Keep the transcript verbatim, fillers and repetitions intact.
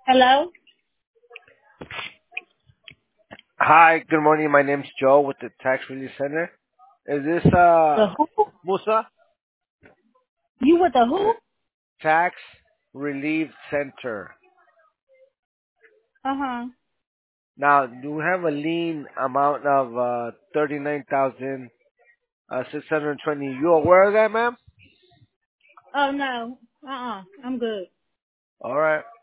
Hello? Hi, good morning. My name's Joe with the Tax Relief Center. Is this uh The who? Musa? You with the who? Tax Relief Center. Uh-huh. Now, you have a lien amount of uh thirty-nine thousand uh six hundred twenty. You aware of that, ma'am? Oh no. Uh-uh. I'm good. All right.